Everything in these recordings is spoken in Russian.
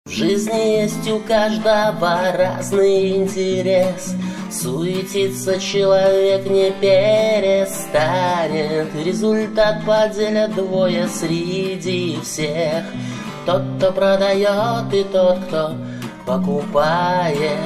В жизни есть у каждого разный интерес. Суетиться человек не перестанет. Результат поделят двое среди всех: тот, кто продает, и тот, кто покупает.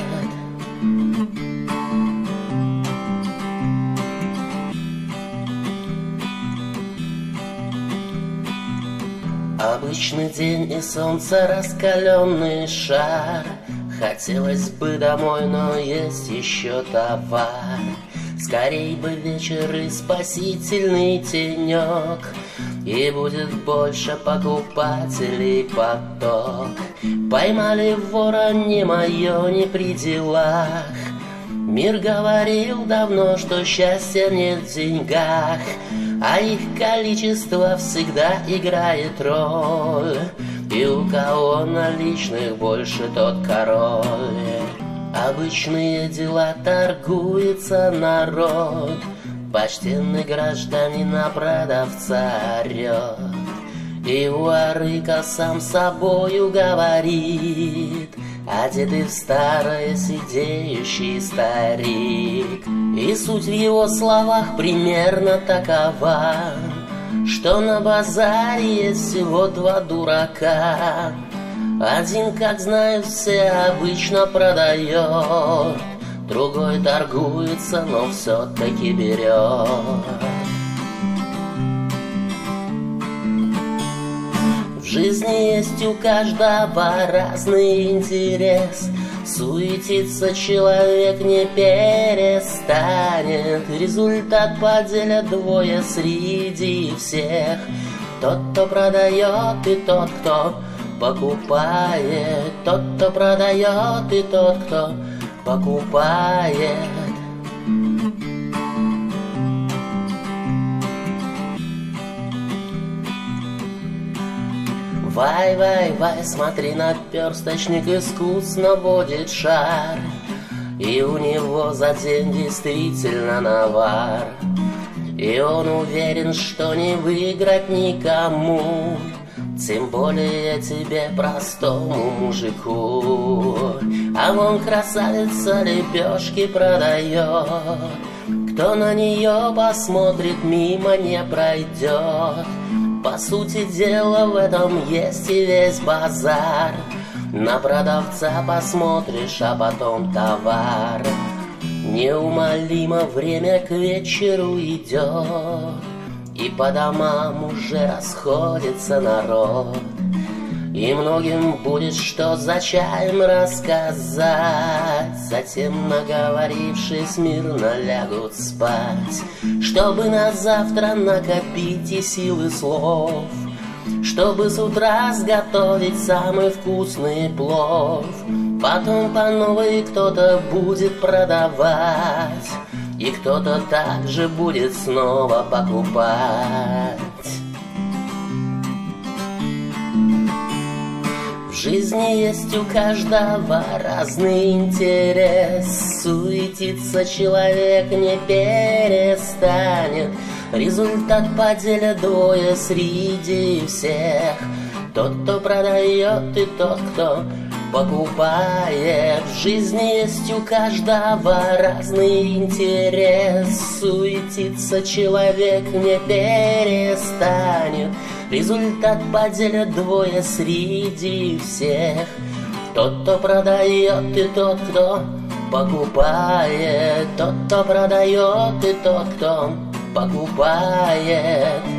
Обычный день и солнце, раскаленный шар. Хотелось бы домой, но есть еще товар. Скорей бы вечер и спасительный тенек, и будет больше покупателей поток. Поймали вора, не мое, не при делах. Мир говорил давно, что счастья нет в деньгах, а их количество всегда играет роль. И у кого наличных больше, тот король. Обычные дела торгуется народ, почтенный гражданин на продавца орет. И ворыка сам собою говорит, одетый в старое сидеющий старик. И суть в его словах примерно такова, что на базаре есть всего два дурака. Один, как знают все, обычно продает, другой торгуется, но все-таки берет. В жизни есть у каждого разный интерес. Суетиться человек не перестанет. Результат поделят двое среди всех: тот, кто продает, и тот, кто покупает. Тот, кто продает, и тот, кто покупает. Вай, вай, вай, смотри, наперсточник искусно водит шар, и у него за день действительно навар. И он уверен, что не выиграть никому, тем более тебе, простому мужику. А вон красавица лепешки продает, кто на нее посмотрит, мимо не пройдет. По сути дела, в этом есть и весь базар. На продавца посмотришь, а потом товар. Неумолимо время к вечеру идет, и по домам уже расходится народ. И многим будет что за чаем рассказать. Затем, наговорившись, мирно лягут спать, чтобы на завтра накопить и силы слов, чтобы с утра сготовить самый вкусный плов. Потом по новой кто-то будет продавать, и кто-то также будет снова покупать. В жизни есть у каждого разный интерес. Суетиться человек не перестанет. Результат поделят двое среди всех: тот, кто продает, и тот, кто покупает. В жизни есть у каждого разный интерес. Суетиться человек не перестанет. Результат поделят двое среди всех: тот, кто продает, и тот, кто покупает. Тот, кто продает, и тот, кто покупает.